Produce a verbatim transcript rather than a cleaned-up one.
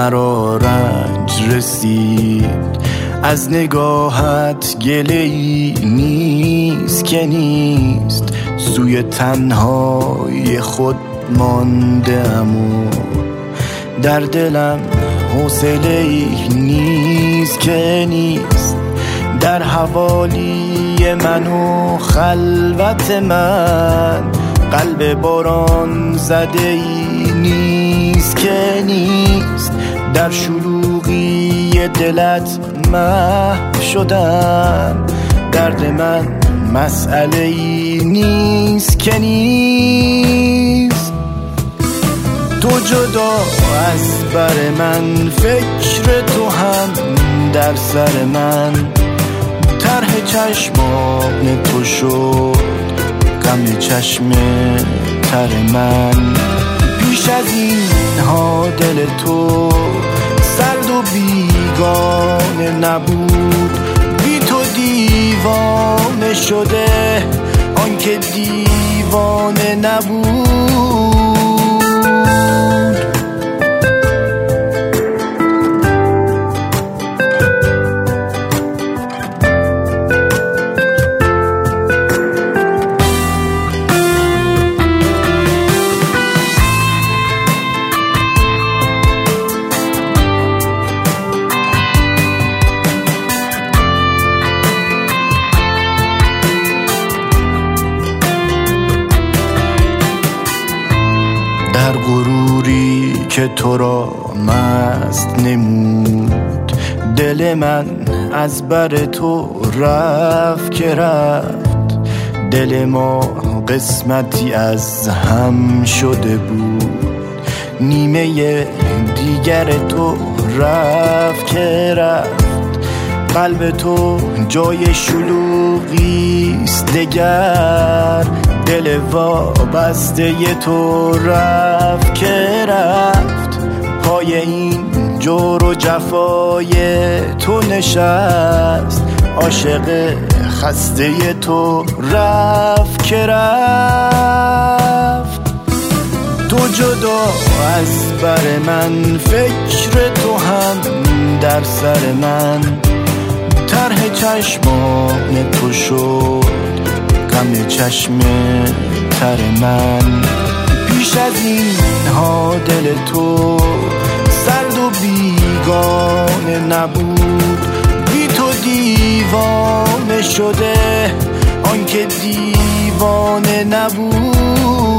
مرا رنج رسید از نگاهت، گله‌ای نیست که نیست، سوی تنهای خود مانده‌ام و در دلم حوصله‌ای نیست که نیست، در حوالی من و خلوت من قلب باران زده‌ای نیست که نیست، در شلوغی دلت محو شدم، درد من مسئله‌ای نیست که نیست. تو جدا از بر من، فکر تو هم در سر من، طرح چشمان تو شد غم چشم تر من. پیش از این ها دل تو سرد و بیگانه نبود، بی تو دیوانه شده آنکه دیوانه نبود. در غروری که تو را مست نمود، دل من از بر تو رفت که رفت، دل ما قسمتی از هم شده بود، نیمه دیگر تو رفت که رفت، قلب تو جای شلوغیست دگر، دل وابسته تو رفت که رفت، پای این جور و جفای تو نشست، عاشق خسته تو رفت که رفت. تو جدا از بر من، فکر تو هم در سر من، طرح چشمان تو شد غم چشم تر من. پیش از این ها دل تو سرد و بیگانه نبود، بی تو دیوانه شده آنکه دیوانه نبود.